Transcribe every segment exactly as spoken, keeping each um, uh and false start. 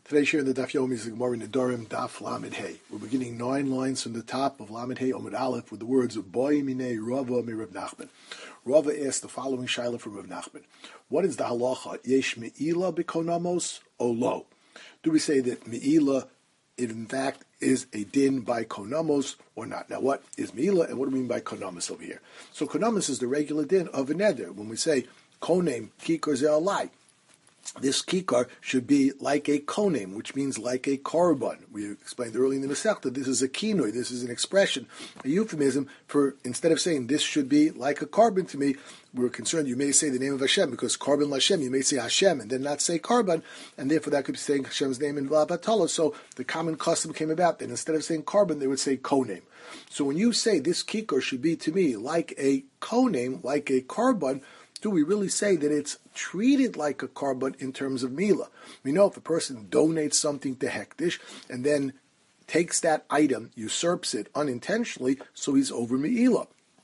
Today's share in the Daf Yomi is the Gemara in Nedarim Daf Lamed Hey. We're beginning nine lines from the top of Lamed Hey Omid Aleph with the words of Boy Minei Rava mi Rav Nachman. Rava asked the following shaila from Rav Nachman: what is the halacha? Yesh me'ila b'konamos o lo? Do we say that me'ila, in fact, is a din by konamos or not? Now, what is me'ila and what do we mean by konamos over here? So konamos is the regular din of a neder. When we say konem kikar ze'alai, this kikar should be like a konem, which means like a korban. We explained earlier in the Masechta, this is a kinoi, this is an expression, a euphemism for, instead of saying this should be like a korban to me, we're concerned you may say the name of Hashem, because korban Hashem, you may say Hashem and then not say korban, and therefore that could be saying Hashem's name in Vlabatala. So the common custom came about that instead of saying korban, they would say konem. So when you say this kikar should be to me like a konem, like a korban, do we really say that it's treated like a korban in terms of mila? We know if a person donates something to hektish and then takes that item, usurps it unintentionally, so he's over meila.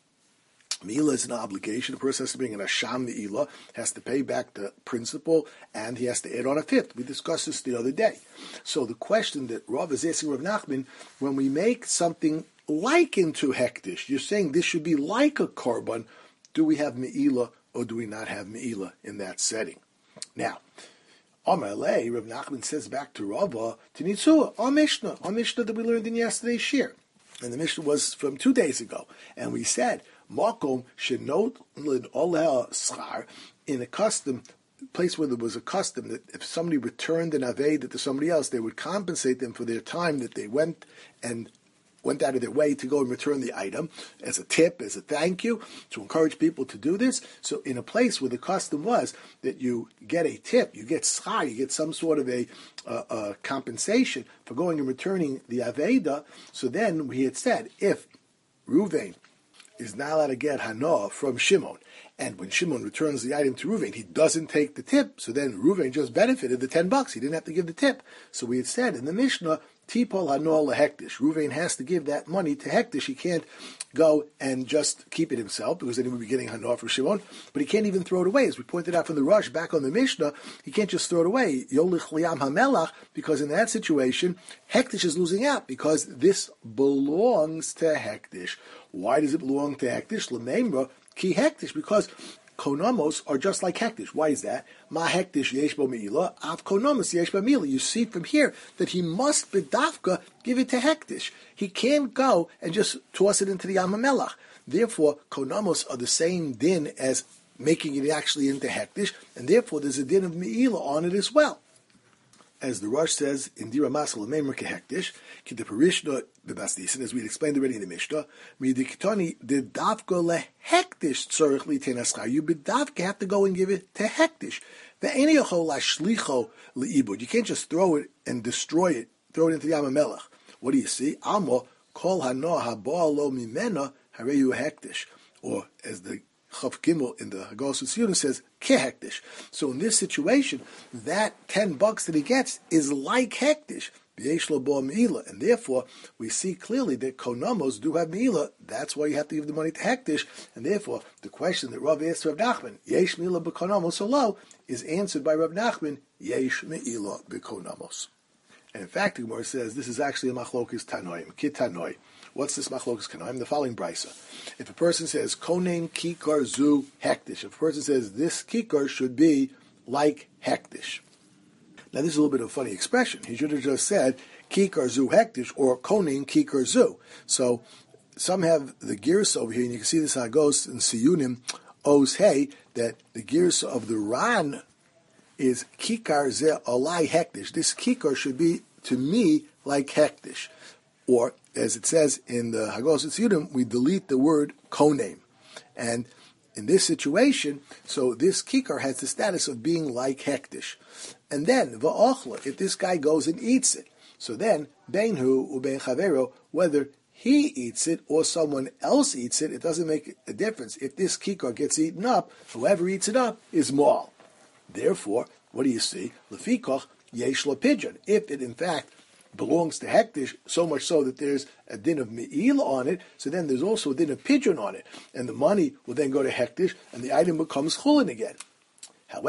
Meila is an obligation. A person has to bring an asham meila, has to pay back the principal, and he has to add on a fifth. We discussed this the other day. So the question that Rav is asking Rav Nachman, when we make something likened to hektish, you're saying this should be like a korban, do we have meila or do we not have me'ila in that setting? Now, Amar Lei, Rav Nachman says back to Rava, to Nitzua, our Mishnah, our Mishnah that we learned in yesterday's shir. And the Mishnah was from two days ago. And we said, Makom shenot l'oleh schar, in a custom, place where there was a custom that if somebody returned an aveda to somebody else, they would compensate them for their time that they went and went out of their way to go and return the item as a tip, as a thank you, to encourage people to do this. So in a place where the custom was that you get a tip, you get schar, you get some sort of a, uh, uh, compensation for going and returning the aveda, so then we had said, if Ruvain is not allowed to get hana from Shimon, and when Shimon returns the item to Ruvain, he doesn't take the tip, so then Ruvain just benefited the ten bucks. He didn't have to give the tip. So we had said in the Mishnah, Tipol hanol lehektish. Ruvain has to give that money to hektish. He can't go and just keep it himself, because then he would be getting hana from Shimon, but he can't even throw it away. As we pointed out from the Rush back on the Mishnah, he can't just throw it away. Yolich liam hamelach, because in that situation, hektish is losing out, because this belongs to hektish. Why does it belong to hektish? L'meimra ki hektish, because konamos are just like hektish. Why is that? Ma hektish yesh bo meila, av konamos yesh bo meila. You see from here that he must bedavka give it to hektish. He can't go and just toss it into the Yam HaMelach. Therefore, konamos are the same din as making it actually into hektish, and therefore there's a din of meila on it as well. As the Rosh says in Dira Masal Meimer Kehektish, Ki the Parishna Bebasdisin, as we explained already in the Mishnah, Midikitoni the Davka lehektish tzorich litenaschar. You bedavka have to go and give it to hektish. The eniyocho lashlicho leibud. You can't just throw it and destroy it, throw it into the Yam HaMelech. What do you see? Amo kol hano haba lo mimena hareyu hektish. Or as the Chav Gimel in the Haggadah Siyunim says, kehektish. So in this situation, that ten bucks that he gets is like hektish. And therefore, we see clearly that konamos do have meila. That's why you have to give the money to hektish. And therefore, the question that Rav asked Rav Nachman, yesh meila b'konamos olo, is answered by Rav Nachman, yesh meila b'konamos. And in fact, the Gemara says this is actually a machlokes tanoim, kit tanoi. What's this machlokes tanoim? The following brisa. If a person says konem kikar zu hektish, if a person says this kikar should be like hektish. Now this is a little bit of a funny expression. He should have just said kikar zu hektish or konem kikar zu. So some have the gears over here, and you can see this how it goes in Siyunim Oz Hey, that the gears of the Ran is kikar ze alai hektish. This kikar should be to me like hektish. Or, as it says in the Haggadah Siyunim, we delete the word konem. And in this situation, so this kikar has the status of being like hektish. And then, va'ochla, if this guy goes and eats it, so then, beinhu ubein chavero, whether he eats it or someone else eats it, it doesn't make a difference. If this kikar gets eaten up, whoever eats it up is mal. Therefore, what do you see? Lefikoch yesh lo pidyon. If it in fact belongs to hektish, so much so that there's a din of me'il on it, so then there's also a din of pidyon on it. And the money will then go to hektish, and the item becomes chulin again. However,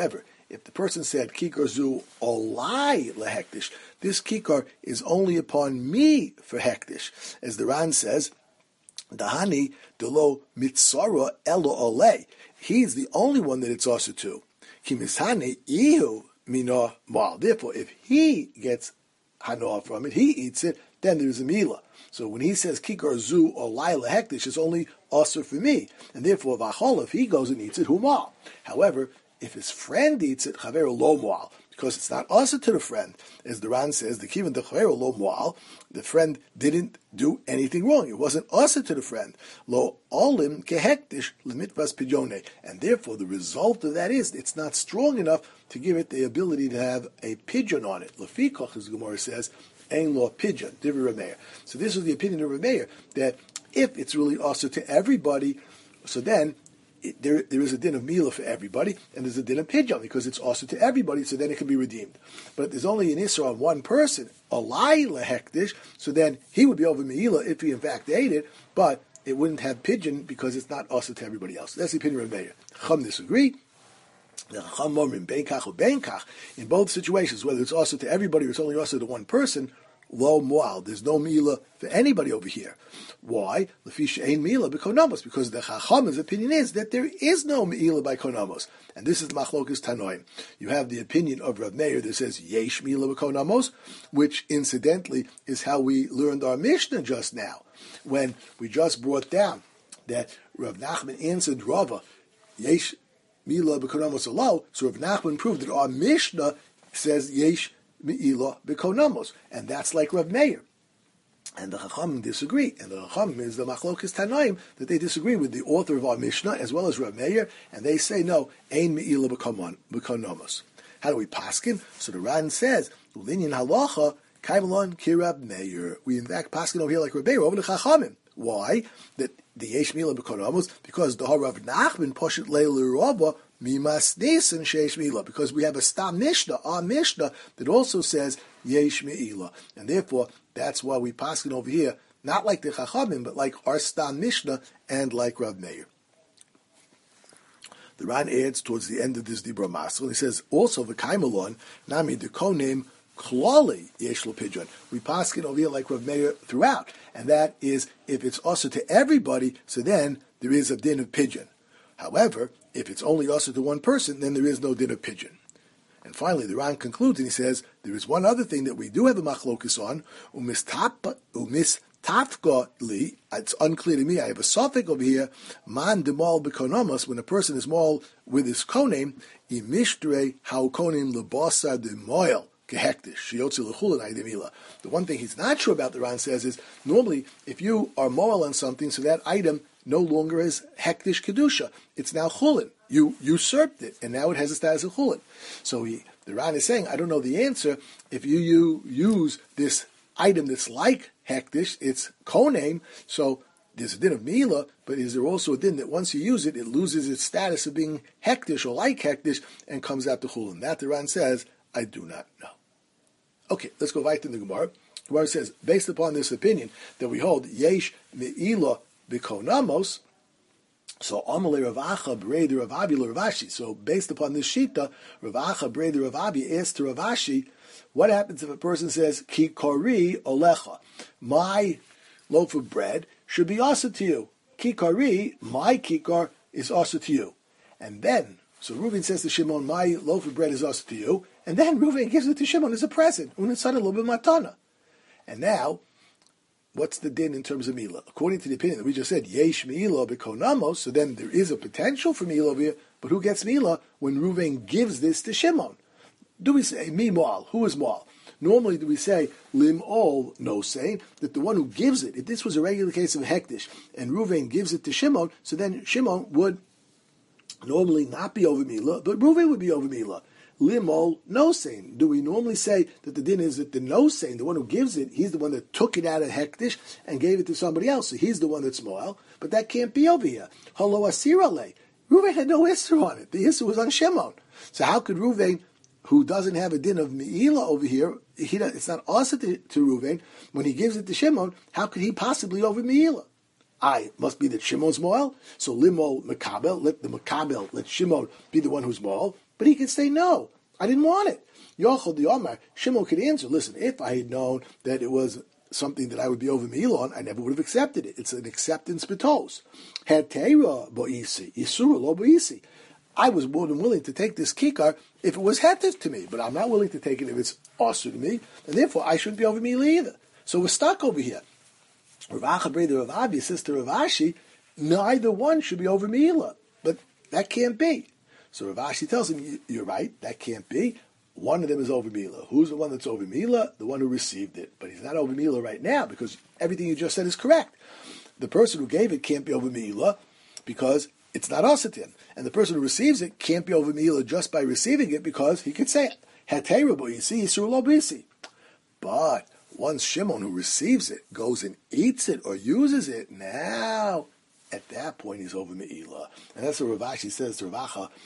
if the person said kikar zu olai lehektish, this kikar is only upon me for hektish, as the Ran says, Dahani delo mitzara elo olei. He's the only one that it's also to. Kimishani ihu mina mal. Therefore, if he gets hanoah from it, he eats it, then there's a mila. So when he says kikar zu or laila hektish, it's only also for me, and therefore v'achol, if he goes and eats it, humal. However, if his friend eats it, chaveru lo mual, because it's not also to the friend, as the Ran says, the kivan the chaveru lo mual, the friend didn't do anything wrong. It wasn't also to the friend. Lo olim kehektish lemitvas pidjone, and therefore the result of that is it's not strong enough to give it the ability to have a pigeon on it. Lefikach, as the Gemara says, ein lo pigeon, divrei Rameir. So this was the opinion of Rameir, that if it's really also to everybody, so then it, there there is a din of Mila for everybody, and there's a din of Pidyon, because it's also to everybody, so then it can be redeemed. But there's only an Isra on one person, a Laila Hektish, so then he would be over Mila if he in fact ate it, but it wouldn't have Pidyon because it's not also to everybody else. That's the opinion of Rameir. Chum disagree. In both situations, whether it's also to everybody or it's only also to one person, lo mual, there's no mila for anybody over here. Why? Lefisha ein mila b'konamos, because the Chacham's opinion is that there is no mila by konamos, and this is machlokas tanoim. You have the opinion of Rav Meir that says yesh mila b'konamos, which incidentally is how we learned our Mishnah just now, when we just brought down that Rav Nachman answered Rava yesh mila b'konamos alo. So Rav Nachman proved that our Mishnah says yesh Me'ilah b'konamos, and that's like Rav Meir. And the Chachamim disagree, and the Chachamim is the Machlokas Tanaim, that they disagree with the author of our Mishnah as well as Rav Meir, and they say no, ein Me'ilah b'konamos. How do we paskin? So the Ran says, Ulinyan halacha kaivalon kirab Meir. We in fact paskin over here like Rav Meir over the Chachamim. Why? That the yesh Me'ilah b'konamos, because the Rav Nachman poshet leil Rava Mimas Nisan Sheish Mila, because we have a Stam Mishnah, our Mishnah, that also says Yesh Me'ilah. And therefore, that's why we paskin over here, not like the Chachamim, but like our Stam Mishnah and like Rav Meir. The Ran adds towards the end of this Dibra Masel, and he says, also V'kaimalon, Nami the Konem Klali Yesh Lo Pidyon. We paskin over here like Rav Meir throughout, and that is, if it's also to everybody, so then there is a din of Pidyon. However, if it's only also to one person, then there is no din of Pidyon. And finally, the Ran concludes and he says, there is one other thing that we do have a machlokus on, umistafka li, it's unclear to me, I have a suffix over here, man demal b'konomos, when a person is maul with his konem, imishtre hau konem lebasa demoil. The one thing he's not sure about, the Ran says, is normally if you are moral on something, so that item no longer is hektish kedusha. It's now chulin. You usurped it, and now it has a status of chulin. So he, the Ran is saying, I don't know the answer. If you, you use this item that's like hektish, it's konem, so there's a din of mila, but is there also a din that once you use it, it loses its status of being hektish or like hektish and comes out to chulin? That the Ran says, I do not know. Okay, let's go right to the Gemara. The Gemara says, based upon this opinion that we hold, yesh me'ilah b'konamos, so Amalei Rav Acha Brei Rav Abi Rav Ashi. So based upon this shita, Rav Acha Brei Rav Abi asked to Rav Ashi, what happens if a person says ki kari olecha, my loaf of bread should be also to you. Ki kari, my kikar is also to you. And then, so Reuven says to Shimon, my loaf of bread is also to you. And then Reuven gives it to Shimon as a present. Unisana lo b'matana. And now, what's the din in terms of Mila? According to the opinion that we just said, Yesh Mila b'konamos, so then there is a potential for Mila over here, but who gets Mila when Reuven gives this to Shimon? Do we say, Mi Moal, who is Moal? Normally do we say, Lim Ol, no saying, that the one who gives it, if this was a regular case of Hektish, and Reuven gives it to Shimon, so then Shimon would normally not be over Mila, but Reuven would be over Mila. Limol, no saying. Do we normally say that the din is that the no saying, the one who gives it, he's the one that took it out of hektish and gave it to somebody else, so he's the one that's moel, but that can't be over here. Halo asirale. Reuven had no isser on it. The isser was on Shimon. So how could Reuven, who doesn't have a din of meila over here, he, it's not also to, to Reuven, when he gives it to Shimon, how could he possibly over meila? I must be that Shimon's moel. So limol mekabel, let the mekabel, let Shimon be the one who's moel. But he could say, no, I didn't want it. Yochel the Omar, Shimon could answer, listen, if I had known that it was something that I would be over meal on, I never would have accepted it. It's an acceptance betos. Had teira bo'isi, isura lo bo'isi. I was more than willing to take this kikar if it was heter to me, but I'm not willing to take it if it's also to me, and therefore I shouldn't be over meal either. So we're stuck over here. Rav Acha brother Rav Avi, sister Rav Ashi, neither one should be over meila, but that can't be. So Rav Ashi tells him, you're right, that can't be. One of them is over Mila. Who's the one that's over Mila? The one who received it. But he's not over Mila right now because everything you just said is correct. The person who gave it can't be over Mila because it's not Osatin. And the person who receives it can't be over Mila just by receiving it because he could say, but once Shimon who receives it goes and eats it or uses it, now at that point he's over Meila. And that's what Rav Ashi says to Rav Acha,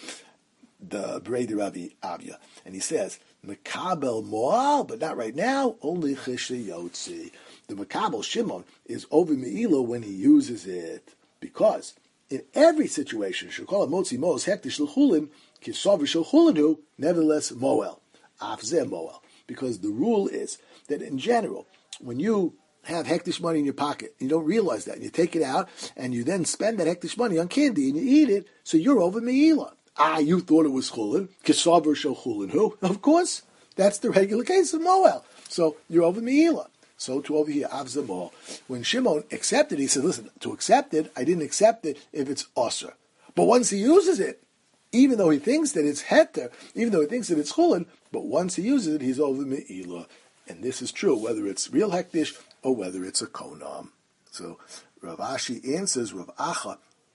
the Breder Rabbi Avia, and he says Mekabel Moal, but not right now. Only Chishe Yotzi. The Mekabel Shimon is over Meila when he uses it, because in every situation, Shekol Motzi Moos Hektish L'Chulin Kisav Shulchulinu, nevertheless Moel Afzeh Moel, because the rule is that in general, when you have hektish money in your pocket, you don't realize that, and you take it out, and you then spend that hektish money on candy, and you eat it, so you're over Meila. Ah, you thought it was chulin. Kisaver shel chulin. Who? Of course, that's the regular case of Moel. So you're over Meila. So to over here, Avzamol. When Shimon accepted, he said, listen, to accept it, I didn't accept it if it's osir. But once he uses it, even though he thinks that it's heter, even though he thinks that it's chulin, but once he uses it, he's over Meila. And this is true, whether it's real hektish or whether it's a konam. So Rav Ashi answers Rav Acha,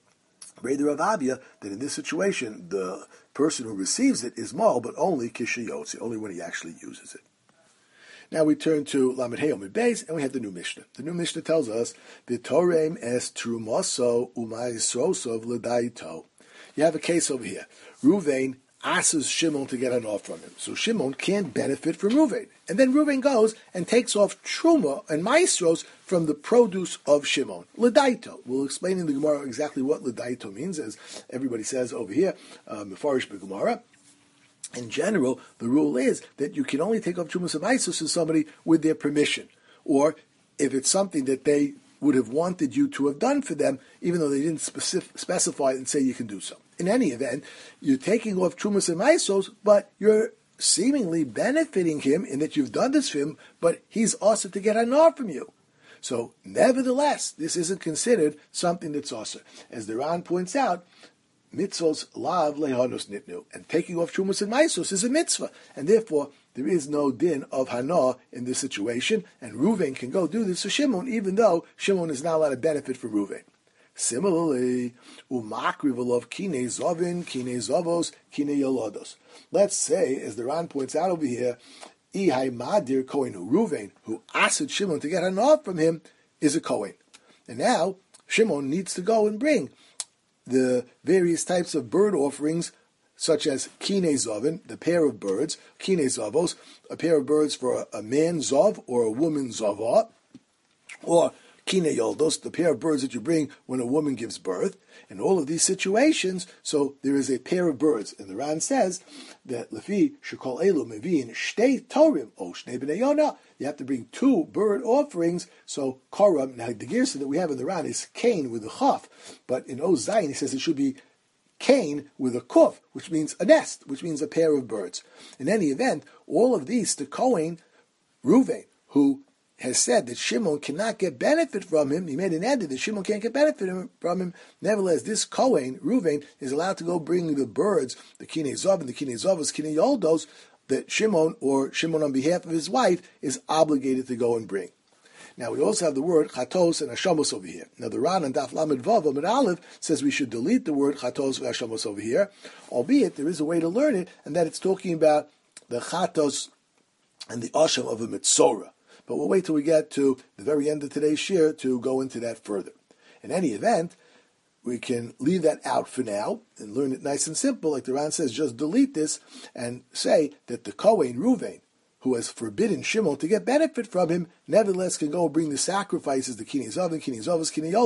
Breder Rav Avia, that in this situation, the person who receives it is mal, but only kishiyotzi, only when he actually uses it. Now we turn to Lamed Hey Omid Beis, and we have the new Mishnah. The new Mishnah tells us, V'torem es trumoso u'ma'isrosov l'daito. You have a case over here. Ruvain asks Shimon to get an off from him. So Shimon can't benefit from Ruvain. And then Ruvain goes and takes off Truma and Maestros from the produce of Shimon. L'daito. We'll explain in the Gemara exactly what L'daito means, as everybody says over here, Mefarish um, B'Gemara. In general, the rule is that you can only take off Trumas and Maestros to somebody with their permission. Or if it's something that they would have wanted you to have done for them, even though they didn't specif- specify and say you can do so. In any event, you're taking off Trumas and Maisos, but you're seemingly benefiting him in that you've done this for him, but he's also to get anar from you. So, nevertheless, this isn't considered something that's also. As the Ran points out, mitzvos lav lehanus nitnu, and taking off Trumas and Maisos is a mitzvah, and therefore there is no din of hana in this situation, and Ruvain can go do this for Shimon, even though Shimon is not allowed to benefit from Ruvain. Similarly, umakrivalov kine zovin, kine zovos, kine yolodos. Let's say, as the Ran points out over here, ihai madir kohen hu Ruvain, who asked Shimon to get an off from him, is a kohen. And now, Shimon needs to go and bring the various types of bird offerings, such as kine zovin, the pair of birds, kine zovos, a pair of birds for a, a man zov or a woman zovah, or kine yoldos, the pair of birds that you bring when a woman gives birth. In all of these situations, so there is a pair of birds. And the Ran says that lefi shekol elu meviin shtei torim o shnei bnei yonah. You have to bring two bird offerings. So karam, now the girsa that we have in the Ran is kain with a chaf, but in Oz Zayin he says it should be kain with a kuf, which means a nest, which means a pair of birds. In any event, all of these, the Kohen, Ruvain, who has said that Shimon cannot get benefit from him, he made an end that Shimon can't get benefit from him. Nevertheless, this Kohen, Ruvain, is allowed to go bring the birds, the Kinei Zov and the Kinei Zovos, Kinei Yoldos, that Shimon, or Shimon on behalf of his wife, is obligated to go and bring. Now, we also have the word chatos and hashamos over here. Now, the Ran and Daf Lamed Vav Amud Aleph says we should delete the word chatos and hashamos over here, albeit there is a way to learn it, and that it's talking about the chatos and the asham of a mitzorah. But we'll wait till we get to the very end of today's shir to go into that further. In any event, we can leave that out for now and learn it nice and simple. Like the Ran says, just delete this and say that the Kohen, Ruvain, who has forbidden Shimon to get benefit from him, nevertheless can go bring the sacrifices, the Kinei Zav and Kinei Zavos, Kinei Yoldos,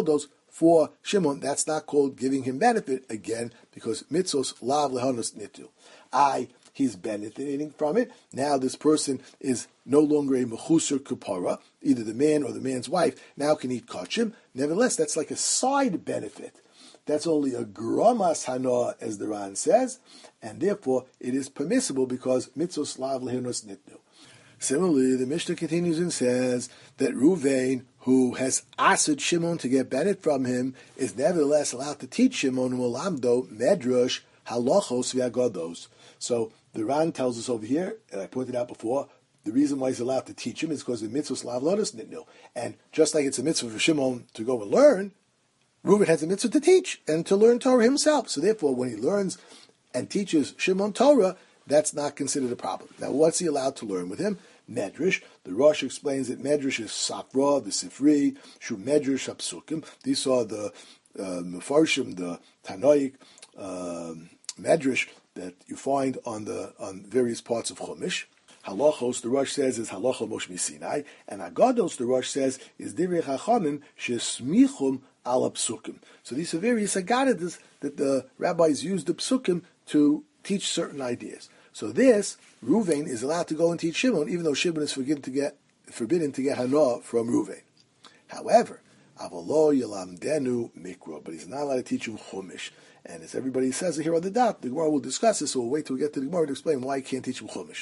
for Shimon, that's not called giving him benefit, again, because mitzvos lav lehanos nitu. I, he's benefiting from it. Now this person is no longer a mechusar kupara, either the man or the man's wife, now can eat kachim. Nevertheless, that's like a side benefit. That's only a gramas hana, as the Ran says, and therefore it is permissible because mitzvos lav lehanos nitu. Similarly, the Mishnah continues and says that Ruvain, who has asked Shimon to get benefit from him, is nevertheless allowed to teach Shimon ulamdo medrash halachos v'agados. So the Ran tells us over here, and I pointed out before, the reason why he's allowed to teach him is because the mitzvah lav lotus nitnu. And just like it's a mitzvah for Shimon to go and learn, Reuben has a mitzvah to teach and to learn Torah himself. So therefore, when he learns and teaches Shimon Torah, that's not considered a problem. Now, what's he allowed to learn with him? Medrash. The Rosh explains that Medrash is Safra, the Sifri, Shu Medrash, Hapsukim. These are the uh, Mefarshim, the Tanoic uh, Medrash that you find on the on various parts of Chumash. Halachos, the Rosh says, is Halacha Moshe Sinai, and Agados, the Rosh says, is Divrei Chachamim Shesmichum Al Psukim. So these are various Agadas that the rabbis use the Psukim to teach certain ideas. So this, Ruvain is allowed to go and teach Shimon, even though Shimon is forbidden to get forbidden to get Hana from Ruvain. However, Avalo Yalamdenu Mikra, but he's not allowed to teach him Chumash. And as everybody says here on the dot, the Gemara will discuss this, so we'll wait till we get to the Gemara to explain why he can't teach him Chumash.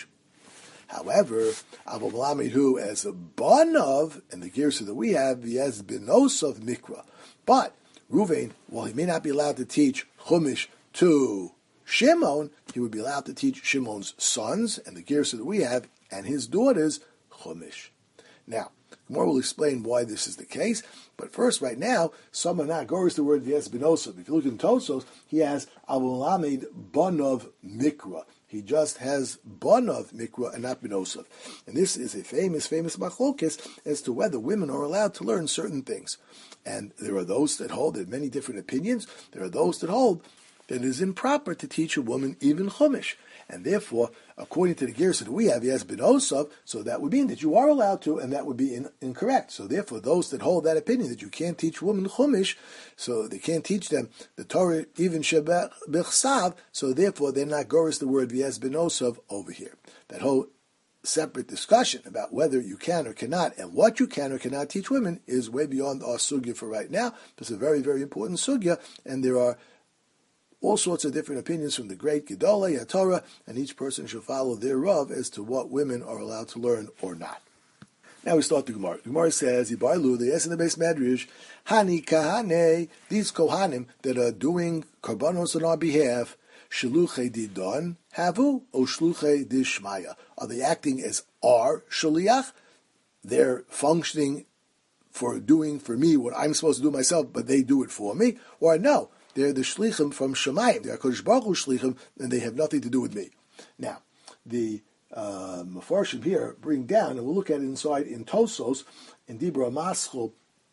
However, Avalo who as a Banav, and the Gersa that we have, he has Benos of Mikra. But Ruvain, while he may not be allowed to teach Chumash to Shimon, he would be allowed to teach Shimon's sons, and the Gersa that we have, and his daughters, Chumash. Now, Gemara will explain why this is the case, but first, right now, Samanah goes the word Vies Benosov. If you look in Tosos, he has Avolamed Banov Mikra. He just has Banov Mikra and not Benosov. And this is a famous, famous machlokes as to whether women are allowed to learn certain things. And there are those that hold, there are many different opinions, there are those that hold that it is improper to teach a woman even Chumash. And therefore, according to the Gersa that we have, he has Benosov, so that would mean that you are allowed to, and that would be in, incorrect. So therefore, those that hold that opinion that you can't teach women Chumash, so they can't teach them the Torah even Shebech Bechsav, so therefore they're not Goris the word Vies Benosov over here. That whole separate discussion about whether you can or cannot and what you can or cannot teach women is way beyond our sugya for right now. It's a very, very important sugya, and there are all sorts of different opinions from the great Gedolei HaTorah, and each person should follow their Rav as to what women are allowed to learn or not. Now we start the Gemara. The Gemara says, Yibarlu, the yes in the base Medrash, Hani Kahane, these Kohanim that are doing Karbanos on our behalf, Shaluchei Didon, Havu, O Shluchei Dishmaya. Are they acting as our Shaliach? They're functioning for doing for me what I'm supposed to do myself, but they do it for me? Or no, they're the shlichim from Shemayim. They're Kodesh Baruch Hu shlichim, and they have nothing to do with me. Now, the uh, Mefarshim here bring down, and we'll look at it inside in Tosos, in Dibra Maschel,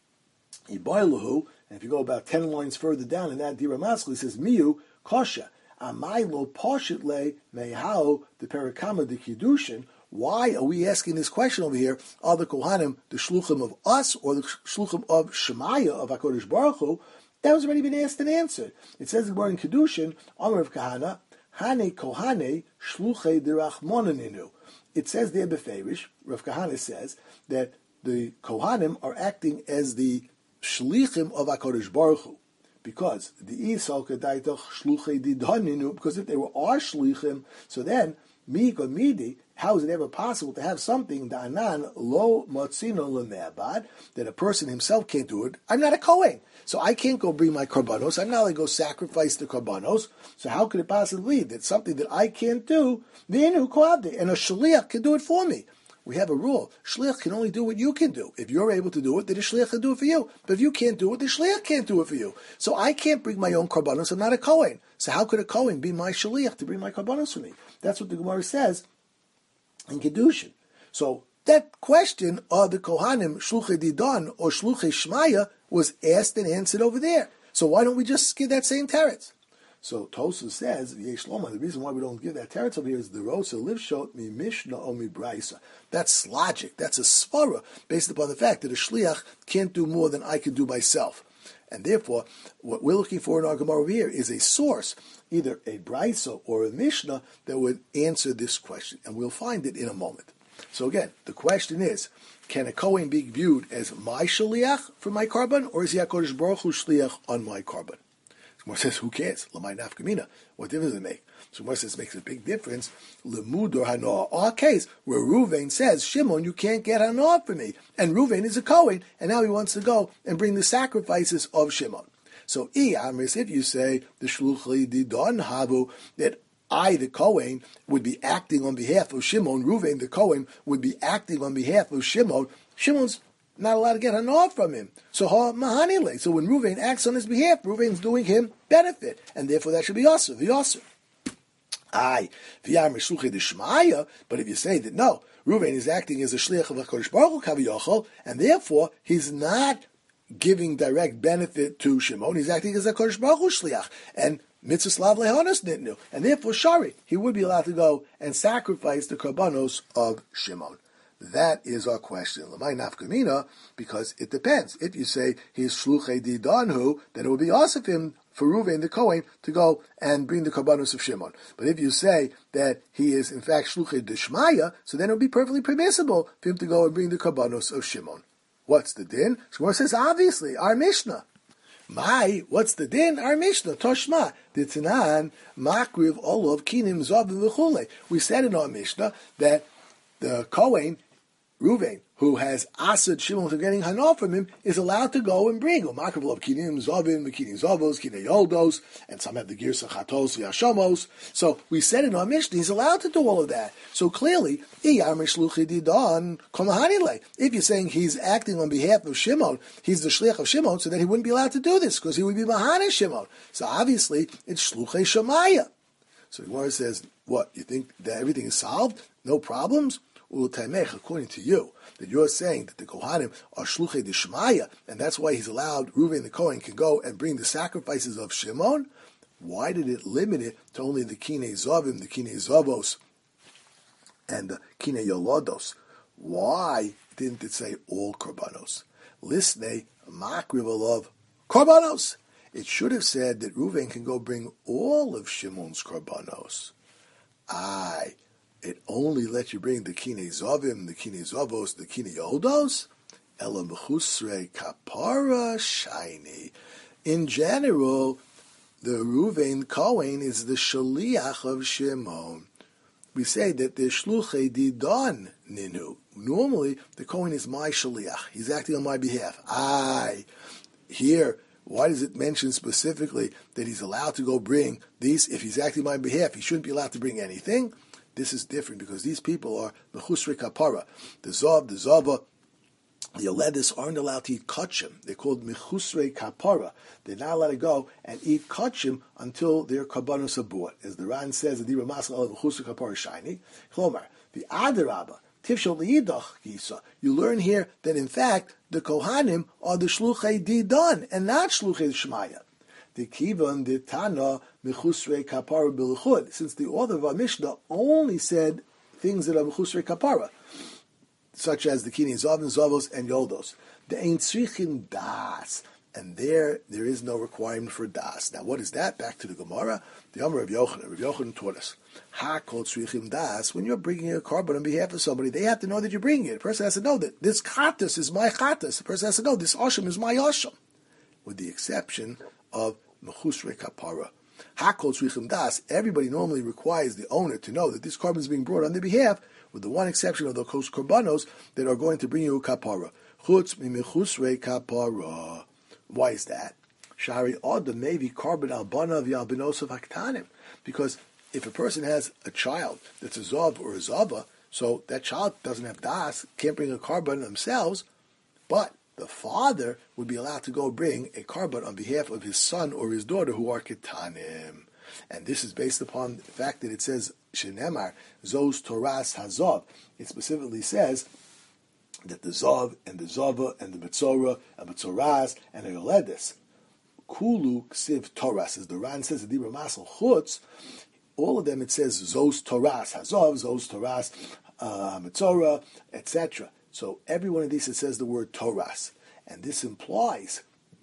Iboilahu, and if you go about ten lines further down in that Dibra Maschel, he says, Miu Kosha, Amailo Poshitle Mehao, the Perakama, the Kiddushin. Why are we asking this question over here? Are the Kohanim the shluchim of us, or the shluchim of Shemaya, of HaKodesh Baruch Hu? That was already been asked and answered. It says in Kiddushin, Amar of Kahana, Hane Kohane Shluchei Derachmonaninu. It says there beferish, Rav Kahana says, that the Kohanim are acting as the Shlichim of HaKodesh Baruch Hu. Because the Isal Kedaitach Shluchei Didhaninu, because if they were our Shlichim, so then, Mik or Midi, how is it ever possible to have something Da'anan lo motzino leme'abad, that a person himself can't do it? I'm not a Kohen, so I can't go bring my korbanos. I'm not allowed to go sacrifice the korbanos. So how could it possibly be that something that I can't do, v'inu koavdi, and a shliach can do it for me? We have a rule. Shliach can only do what you can do. If you're able to do it, then the shliach can do it for you. But if you can't do it, the shliach can't do it for you. So I can't bring my own korbanos. I'm not a Kohen. So how could a Kohen be my shliach to bring my korbanos for me? That's what the Gemara says in Kiddushin. So that question of the Kohanim, Shluchei Didon or Shluchei Shmaya, was asked and answered over there. So why don't we just give that same teretz? So Tosu says, Yesh Loma, the reason why we don't give that teretz over here is the Rosa Livshot mi Mishnah or mi Braisa. That's logic. That's a svara based upon the fact that a shliach can't do more than I can do myself. And therefore, what we're looking for in our Gemara over here is a source, either a Brisa or a Mishnah, that would answer this question. And we'll find it in a moment. So again, the question is, can a Kohen be viewed as my shaliach for my korban, or is he HaKadosh Baruch Hu shliach on my korban? Gemara says, who cares? L'may nafkamina. What difference does it make? So Gemara says it makes a big difference. Lemud or hanoah. Our case, where Ruvain says, Shimon, you can't get hanoah for me. And Ruvain is a Kohen, and now he wants to go and bring the sacrifices of Shimon. So, I Amris, if you say, the shluchli didon havu, that I, the Kohen, would be acting on behalf of Shimon, Ruvain, the Kohen, would be acting on behalf of Shimon, Shimon's not allowed to get hanoah from him. So ha mahanile. So when Ruvain acts on his behalf, Ruvain's doing him benefit, and therefore that should be also the also. Aye, v'yam shluchei d'shmaya. But if you say that no, Ruvain is acting as a shliach of HaKadosh Baruch Hu kaviyachol, and therefore he's not giving direct benefit to Shimon. He's acting as a HaKadosh Baruch Hu shliach, and mitzvah slav lehanos nitnu, and therefore shari, he would be allowed to go and sacrifice the korbanos of Shimon. That is our question. L'may nafkamina, because it depends. If you say he's shluchei didanhu, then it would be also him for Ruvain the Kohen to go and bring the korbanos of Shimon. But if you say that he is in fact shluchei d'shmaya, so then it would be perfectly permissible for him to go and bring the korbanos of Shimon. What's the din? Shmuel says, obviously, our Mishnah. My, what's the din? Our Mishnah, Toshma, the Tanan, Makriv, Olov, Kinim, Zavim, V'chule. We said in our Mishnah that the Kohen, Ruvain, who has asad Shimon to getting hanoah from him, is allowed to go and bring Makriv of Kinim, Zavim, Kinim, Zavos, Kinei Yoldos, and some have the Girsa Chatos, Yashomos. So we said in our Mishnah, he's allowed to do all of that. So clearly, if you're saying he's acting on behalf of Shimon, he's the shliach of Shimon, so then he wouldn't be allowed to do this, because he would be Mahane Shimon. So obviously, it's Shluchei Shemaya. So the Gemara says, what, you think that everything is solved? No problems? According to you, that you're saying that the Kohanim are Shluchei D'Shmaya, and that's why he's allowed, Ruvain the Kohen can go and bring the sacrifices of Shimon. Why did it limit it to only the Kinei Zavim, the Kinei Zavos, and the Kinei Yolodos? Why didn't it say all Korbanos? Lisnei Makriv Olav Korbanos. It should have said that Ruvain can go bring all of Shimon's Korbanos. Aye. It only lets you bring the Kinei Zavim, the Kinei Zavos, the Kinei Yoldos. Ela Mechusrei Kapara Shaini. In general, the Ruvain Kohen is the Shaliach of Shimon. We say that the Shluchei Didon Ninu. Normally, the Kohen is my Shaliach. He's acting on my behalf. Aye. Here, why does it mention specifically that he's allowed to go bring these? If he's acting on my behalf, he shouldn't be allowed to bring anything. This is different because these people are Mechusrei Kapara. The Zav, the Zava, the Yoledis aren't allowed to eat kachim. They're called Mechusrei Kapara. They're not allowed to go and eat kachim until their karbanos are bought. As the Ran says, the Dibra Masal Mechusrei Kapara Shiny. Chlomar, the Adarabba, Tifshol Yidach Gisa. You learn here that in fact the Kohanim are the Shluchei Didon and not Shluchei Shmaya. The Kivan, the Tana, Mechusrei Kapara B'Lechud, since the author of our Mishnah only said things that are Mechusrei Kapara, such as the Kinei Zavim, Zavos, and Yoldos. The Ein Tzrichin Das, and there, there is no requirement for Das. Now, what is that? Back to the Gemara. The Amar of Yochanan, Rav Yochanan taught us, Ha Kol Tzrichin Das, when you're bringing a korban on behalf of somebody, they have to know that you're bringing it. The person has to know that this Chatas is my Chatas. The person has to know this Osham is my Osham. With the exception of Mechusrei Kapara. Hakol Tzrichim Das, everybody normally requires the owner to know that this korban is being brought on their behalf, with the one exception of the Kos Korbanos that are going to bring you a Kapara. Chutz mi Mechusrei Kapara. Why is that? Shari Oda maybe korban albana v'albinosav haktanim. Because if a person has a child that's a Zav or a Zava, so that child doesn't have Das, can't bring a korban themselves, but the father would be allowed to go bring a korban on behalf of his son or his daughter who are ketanim. And this is based upon the fact that it says, Shenemar, Zos Toras Hazov. It specifically says that the Zav and the Zava and the Metzora and Metzoras and the Yoledis, Kulu Ksiv Toras, as the Ran says, the Dibra Masal Chutz, all of them it says Zos Toras Hazov, Zos Toras uh, Metzora, et cetera. So every one of these it says the word Toras. And this implies,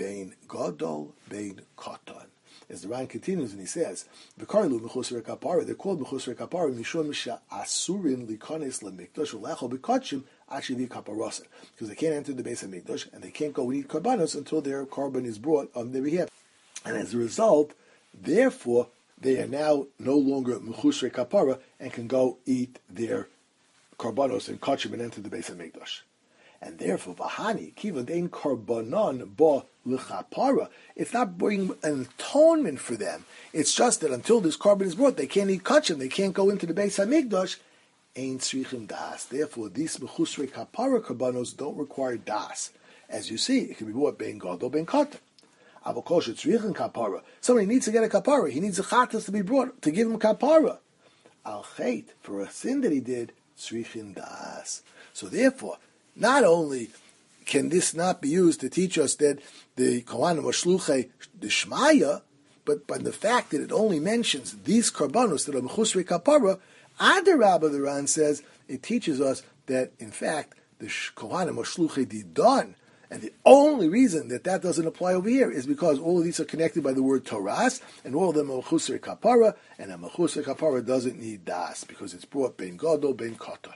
bein gadol, bein katan. As the Ran continues and he says, "V'karlu mechusrei kapara." They're called mechusrei kapara mishum she'asurin likanes lemikdash u'lechol b'kachim actually kaparasa, because they can't enter the base of mikdash and they can't go and eat karbanos until their carbon is brought on their behalf. And as a result, therefore, they are now no longer mechusrei kapara and can go eat their karbanos and kachim and enter the base of mikdash. And therefore, v'hani kiva dein karbanon ba l'chapara. It's not bringing an atonement for them. It's just that until this carbon is brought, they can't eat kachim. They can't go into the Beis Hamikdash. Ain't tzrichim das. Therefore, these mechusrei kapara karbanos don't require das. As you see, it can be brought bein gadol bein katan. Avokol shetzrichim kapara. Somebody needs to get a kapara. He needs a chatas to be brought to give him kapara. Al chait, for a sin that he did, tzrichim das. So therefore, not only can this not be used to teach us that the Kohanim are shluchei the Shmaya, but by the fact that it only mentions these karbanos that are mechusrei kapara, Adarabba, the Ran says, it teaches us that, in fact, the Kohanim are shluchei didan, and the only reason that that doesn't apply over here is because all of these are connected by the word Toras, and all of them are mechusrei kapara, and a mechusrei kapara doesn't need das, because it's brought bein gadol, bein katan.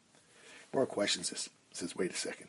More questions this. Says, wait a second.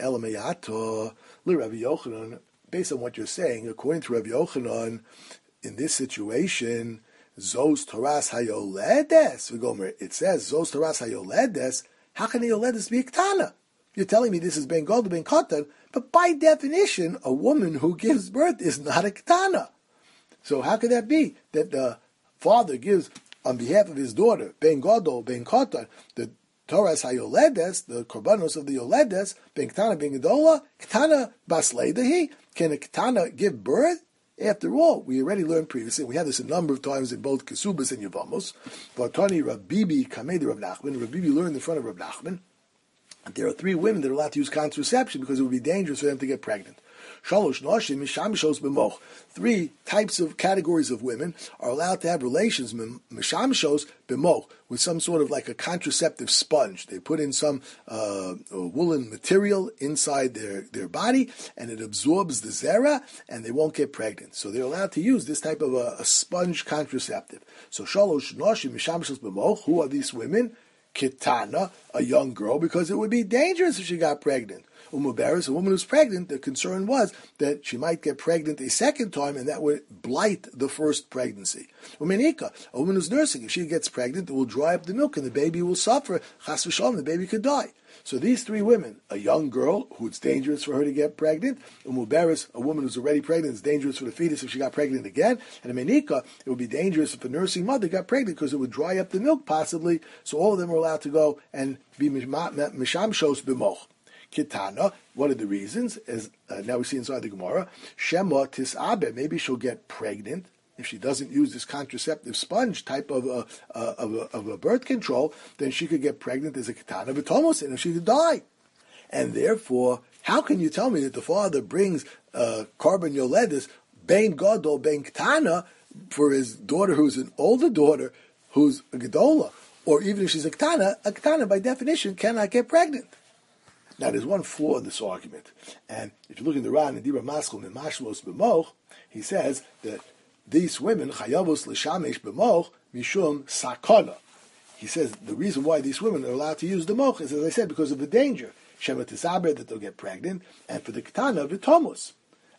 Elameyato le Rabbi Yochanan, based on what you're saying, according to Rabbi Yochanan, in this situation, Zos Toras Hayoledes, it says Zos Toras Hayoledes, how can the Yoledes be a Ktana? You're telling me this is Ben Gadol, Ben Katan, but by definition, a woman who gives birth is not a Ktana. So how could that be? That the father gives, on behalf of his daughter, Ben Gadol, Ben Katan, the Toras hayoledes, the korbanos of the yoledes, ben ketana ben gedola, ketana bas leidahi. Can a ketana give birth? After all, we already learned previously, we had this a number of times in both Kesubas and Yevamos. Vatani Rabbibi Kamedi Rav Nachman. Rabbibi learned in front of Rav Nachman. There are three women that are allowed to use contraception because it would be dangerous for them to get pregnant. Shalosh noshim mishamshos b'moch. Three types of categories of women are allowed to have relations mishamshos b'moch with some sort of like a contraceptive sponge. They put in some uh, woolen material inside their, their body, and it absorbs the zera, and they won't get pregnant. So they're allowed to use this type of a, a sponge contraceptive. So shalosh noshim mishamshos b'moch. Who are these women? Kitana, a young girl, because it would be dangerous if she got pregnant. Umuberis, a woman who's pregnant, the concern was that she might get pregnant a second time, and that would blight the first pregnancy. Umenika, a woman who's nursing, if she gets pregnant, it will dry up the milk, and the baby will suffer. Chas v'shalom, the baby could die. So these three women, a young girl, who it's dangerous for her to get pregnant, Umuberis, a woman who's already pregnant, it's dangerous for the fetus if she got pregnant again, and a Menika, it would be dangerous if a nursing mother got pregnant because it would dry up the milk possibly, so all of them are allowed to go and be mishamshos b'moch. Kitana, what are the reasons? As uh, now we see inside the Gemara, Shema tisabe, maybe she'll get pregnant if she doesn't use this contraceptive sponge type of a, uh, of, a, of a birth control. Then she could get pregnant as a Kitana v'tomos, and she could die. And therefore, how can you tell me that the father brings uh, carbon yoledis, bein gadol, bein Kitana, for his daughter who's an older daughter, who's a Gedola, or even if she's a Kitana, a Kitana by definition cannot get pregnant. Now, there's one flaw in this argument, and if you look in the Ran and Dibra Maschel and Mashmos b'moch, he says that these women chayavos l'shamesh b'moch mishum sakana. He says the reason why these women are allowed to use the moch is, as I said, because of the danger. Shema tisaber, that they'll get pregnant, and for the ketana v'tomos.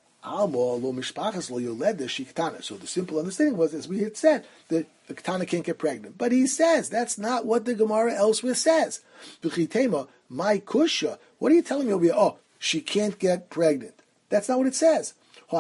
Almo lo mishpachas lo yoledes she ketana. So the simple understanding was, as we had said, that the ketana can't get pregnant. But he says that's not what the Gemara elsewhere says. V'chitema my kusha. What are you telling me over here? Oh, she can't get pregnant. That's not what it says. We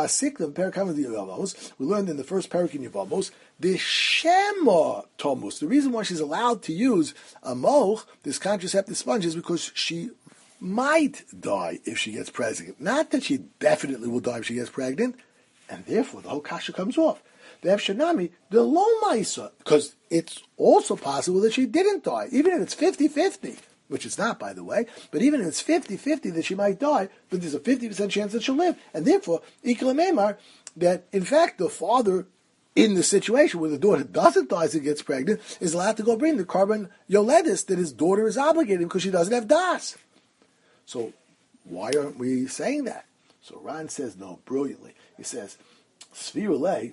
learned in the first parak in Yevamos, the Shema Tomus. The reason why she's allowed to use a moch, this contraceptive sponge, is because she might die if she gets pregnant. Not that she definitely will die if she gets pregnant, and therefore the whole kasha comes off. The Efshanami, the Lo Maisa, because it's also possible that she didn't die, even if it's fifty-fifty. Which it's not, by the way, but even if it's fifty-fifty that she might die, but there's a fifty percent chance that she'll live. And therefore, Ikla Memar, that in fact the father, in the situation where the daughter doesn't die as it gets pregnant, is allowed to go bring the carbon yoledis that his daughter is obligated because she doesn't have das. So why aren't we saying that? So Ran says no, brilliantly. He says, Svirulei,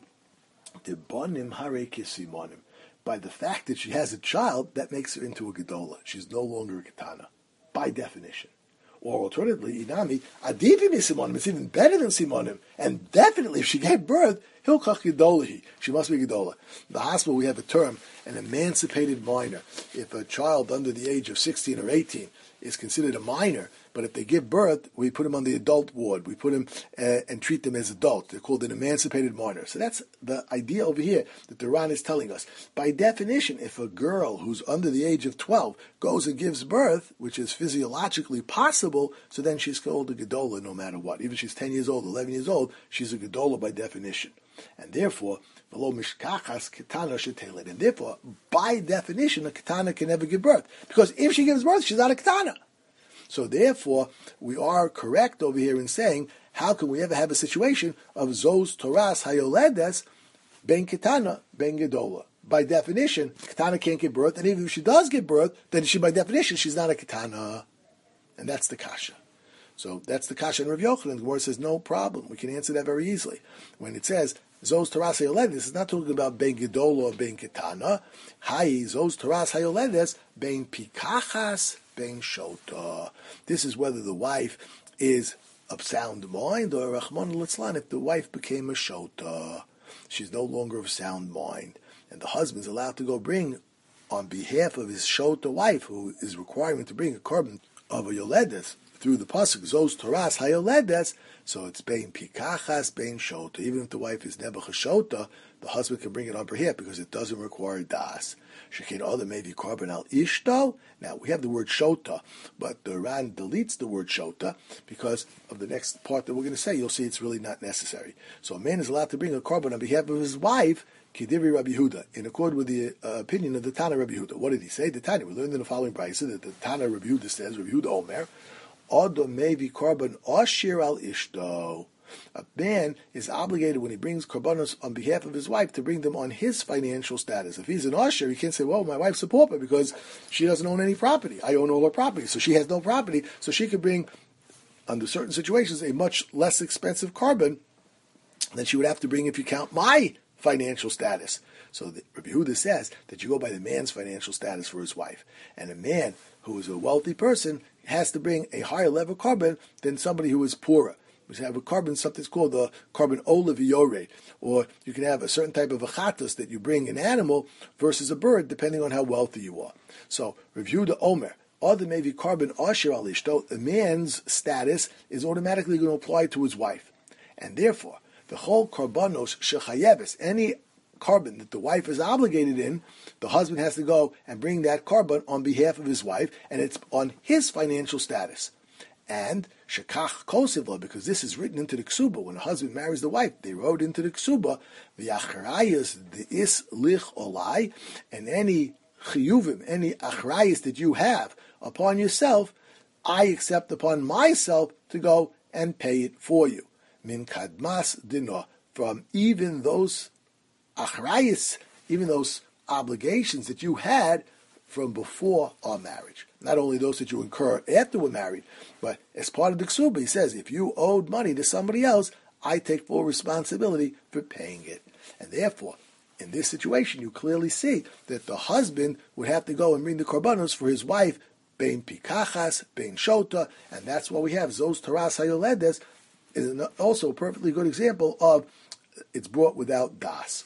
de bonim hare kisimonim. By the fact that she has a child, that makes her into a gedola. She's no longer a katana, by definition. Or alternatively, inami, adivim is simonim. It's even better than simonim. And definitely, if she gave birth, hilchach gedolahi. She must be gedola. In the hospital, we have a term, an emancipated minor. If a child under the age of sixteen or eighteen is considered a minor, but if they give birth, we put them on the adult ward. We put them uh, and treat them as adults. They're called an emancipated minor. So that's the idea over here that the Ran is telling us. By definition, if a girl who's under the age of twelve goes and gives birth, which is physiologically possible, so then she's called a gedola no matter what. Even if she's ten years old, eleven years old, she's a gedola by definition. And therefore, below mishkachas katana shetelet. And therefore, by definition, a katana can never give birth. Because if she gives birth, she's not a katana. So therefore, we are correct over here in saying, how can we ever have a situation of zos toras hayoledes ben katana ben gedola? By definition, katana can't give birth, and even if she does give birth, then she, by definition, she's not a katana. And that's the kasha. So that's the kasha in Rav Yochanan. The Gemara says, no problem. We can answer that very easily. When it says, Zos Taras Hayoledes, it's not talking about Ben Gedola or Ben Ketana. Hai, Zos Taras Hayoledes, Ben Pikachas, Ben Shota. This is whether the wife is of sound mind or Rahman al-Itzlan, if the wife became a Shota. She's no longer of sound mind. And the husband's allowed to go bring, on behalf of his Shota wife, who is requiring him to bring a carbon of a Yoledes, through the pasuk Zos Toras Hayoledes, so it's Bein Pikachas, Bein Shota. Even if the wife is never Chashota, the husband can bring it on behalf because it doesn't require das. Shekin other maybe carbon al ishto. Now we have the word Shota, but the Ran deletes the word Shota because of the next part that we're going to say. You'll see it's really not necessary. So a man is allowed to bring a carbon on behalf of his wife, Kidivri Rabbi Yehuda, in accord with the uh, opinion of the Tana Rabbi Yehuda. What did he say? The Tana, we learned in the following brayso that the Tana Rabbi Yehuda says, Rabbi Yehuda Omer, Odo mevi korban oshir al ishto. A man is obligated when he brings korbanos on behalf of his wife to bring them on his financial status. If he's an usher, he can't say, well, my wife's a pauper because she doesn't own any property. I own all her property, so she has no property. So she could bring, under certain situations, a much less expensive carbon than she would have to bring if you count my financial status. So the, Rabbi Yehuda says that you go by the man's financial status for his wife. And a man who is a wealthy person has to bring a higher level carbon than somebody who is poorer. We have a carbon, something's called the carbon olaviore, or you can have a certain type of achatas that you bring an animal versus a bird, depending on how wealthy you are. So, review the Omer. Other maybe carbon asher alishto, the man's status is automatically going to apply to his wife. And therefore, the whole karbanos shechayeves, any carbon that the wife is obligated in, the husband has to go and bring that carbon on behalf of his wife, and it's on his financial status. And shekach kosivla, because this is written into the ksuba. When a husband marries the wife, they wrote into the ksuba the achrayas the is lich olai, and any chiyuvim, any achrayas that you have upon yourself, I accept upon myself to go and pay it for you. Min kadmas dino, from even those achrayas, even those obligations that you had from before our marriage. Not only those that you incur after we're married, but as part of the ksuba, he says, if you owed money to somebody else, I take full responsibility for paying it. And therefore, in this situation, you clearly see that the husband would have to go and bring the korbanos for his wife, bein pikachas, bein shota, and that's what we have. Zos taras hayoledes is also a perfectly good example of it's brought without das.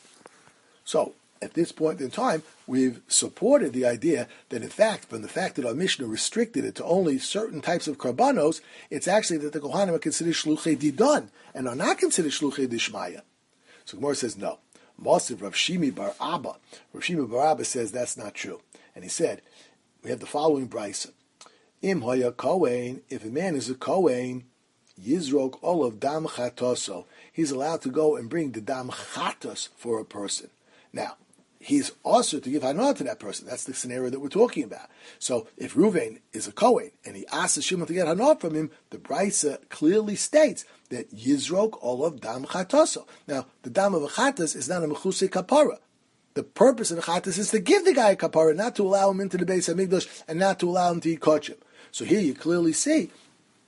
So, at this point in time, we've supported the idea that, in fact, from the fact that our Mishnah restricted it to only certain types of karbanos, it's actually that the Kohanim are considered shluchei didon and are not considered shluchei dishmaya. So Gemara says no. Mosiv Rav Shimi bar Abba. Rav Shimi bar Abba says that's not true. And he said, we have the following brayso. Im haya kohen, if a man is a kohen, yizrok olav dam chatoso, he's allowed to go and bring the dam chatos for a person. Now, he's also to give hanah to that person. That's the scenario that we're talking about. So, if Ruvain is a Kohen and he asks Shimon to get hanah from him, the brayso clearly states that Yizrok olav dam chatoso. Now, the dam of a chatas is not a mechusei kapara. The purpose of the chatas is to give the guy a kapara, not to allow him into the Beis Hamikdash and not to allow him to eat kochim. So here you clearly see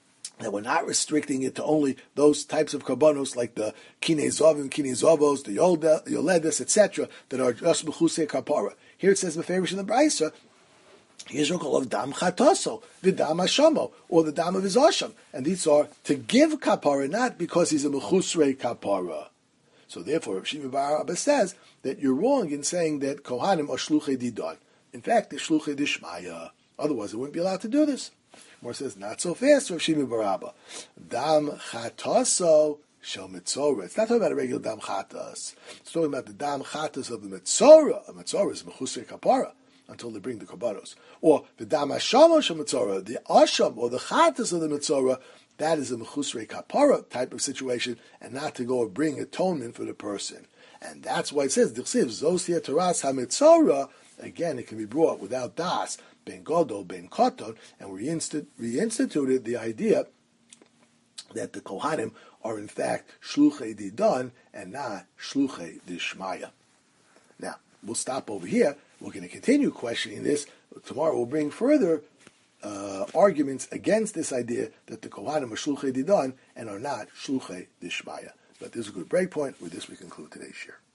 that we're not restricting it to only those types of karbanos like the kinei zovim, kinei zovos, the yoledes, et cetera, that are just mechusei kapara. Here it says beferish in the brayso, here's a call of dam chatoso, the dam hashamo, or the dam of his asham, and these are to give kapara, not because he's a mechusrei kapara. So therefore, Rav Shimi bar Abba says that you're wrong in saying that kohanim are shluchei didon. In fact, they're shluchei dishmaya. Otherwise, they wouldn't be allowed to do this. More says, not so fast, Rav Shimi bar Abba. Dam chataso shel mitzorah. It's not talking about a regular dam chatas. It's talking about the dam chatas of the mitzorah. A mitzorah is mechusrei kapara until they bring the karbanos. Or the dam hashama shel mitzorah, the asham or the chatas of the mitzorah, that is a mechusrei kapara type of situation, and not to go and bring atonement for the person. And that's why it says, Dichsiv, Zosia Taras HaMitzorah, again, it can be brought without das, ben godol, ben koton, and we reinst- reinstituted the idea that the Kohanim are in fact shluchei didon and not shluchei dishmaya. Now, we'll stop over here. We're going to continue questioning this. Tomorrow we'll bring further uh, arguments against this idea that the Kohanim are shluchei didon and are not shluchei dishmaya. But this is a good break point. With this, we conclude today's share.